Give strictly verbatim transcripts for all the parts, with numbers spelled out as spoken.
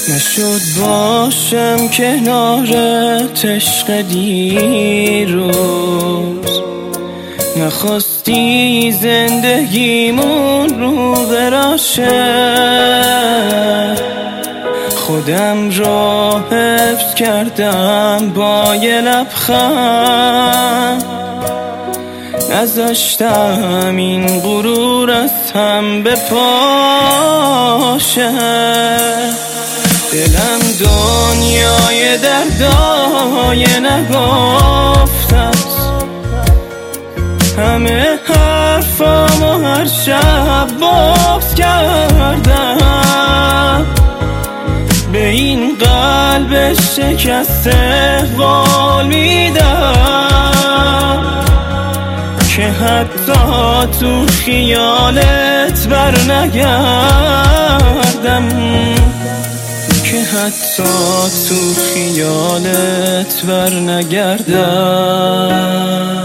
نشد باشم کنارت عشق دیروز، نخواستی زندگیمون رو براشه، خودم را حفظ کردم با یه لبخند، نذاشتم این غرور از هم بپاشه. دلم دنیای دردای نگفتست، همه حرفامو هر شب باز کردم، به این قلب شکسته قول میدم که حتی تو خیالت بر نگردم، که حتی تو خیالت بر نگردم.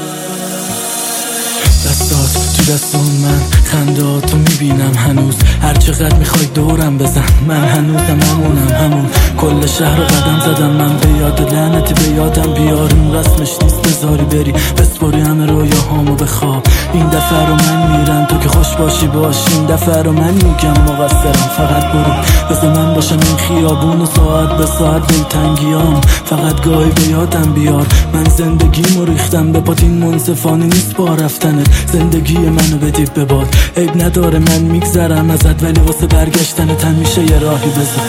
دستات تو دستون من، خنداتو میبینم هنوز، هر چقدر میخوای دورم بزن من هنوزم همونم، همون کل شهر قدم زدم من، به یاد لعنتی به یادم بیاریم، رسمش نیست بذاری بری بسپاری همه رویاهامو به خواب. این دفعه رو من میرم تو که خوش باشی باشی، این دفعه رو من میگم مقصرم، فقط برو بذار من باشم این خیابون و ساعت به ساعت دلتنگیام، فقط گاهی به یادم بیار من زندگیمو ریختم به پات، این منصفانه نیست با رفتنت، زندگی منو بدید به باد، عیب نداره من میگذرم ازت، ولی واسه برگشتنت هم میشه یه راهی بذار.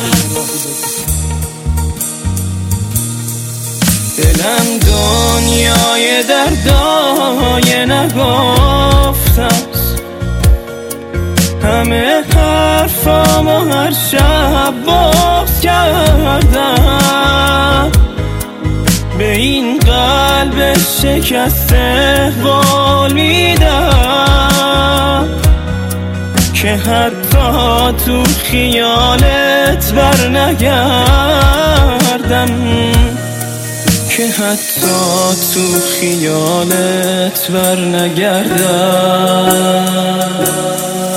دلم دنیای دردای نگفتست، همه حرفامو هر شب باز کردم، به این قلب شکسته قول میدم که حتی تو خیالت بر نگردم، که حتی تو خیالت بر نگردم.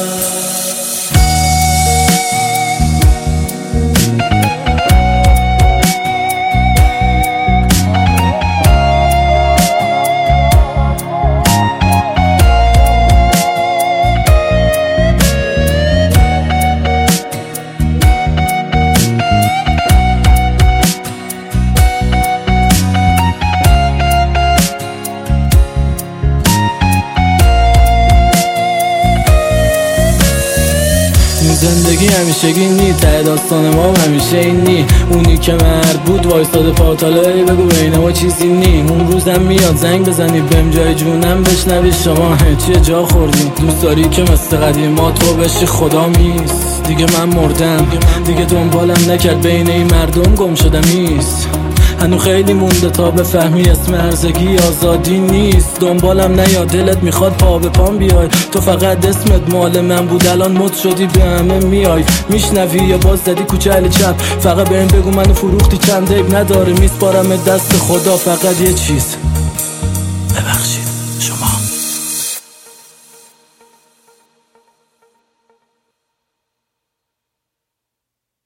زندگی همیشگی نی، ته داستان ما همیشه این نی، اونی که مرد بود وایستاده پاتالایی بگو بین ما چیزی نی، اون روزم میاد زنگ بزنی بهم جای جونم بشنوی شما چیه جا خوردی، دوست داری که مثل قدیما تو بشی خدا میست، دیگه من مردم دیگه دنبالم نکرد بین این مردم گم شدم ایست، هنو خیلی مونده تا بفهمی اسم هرزگی آزادی نیست، دنبالم نیا دلت میخواد پا به پام بیای، تو فقط اسمت مال من بود الان مد شدی به همه میای، میشنوی یا باز زدی کوچه چپ، فقط بهم بگو منو فروختی چند، عیب نداره میسپارم دست خدا، فقط یه چیز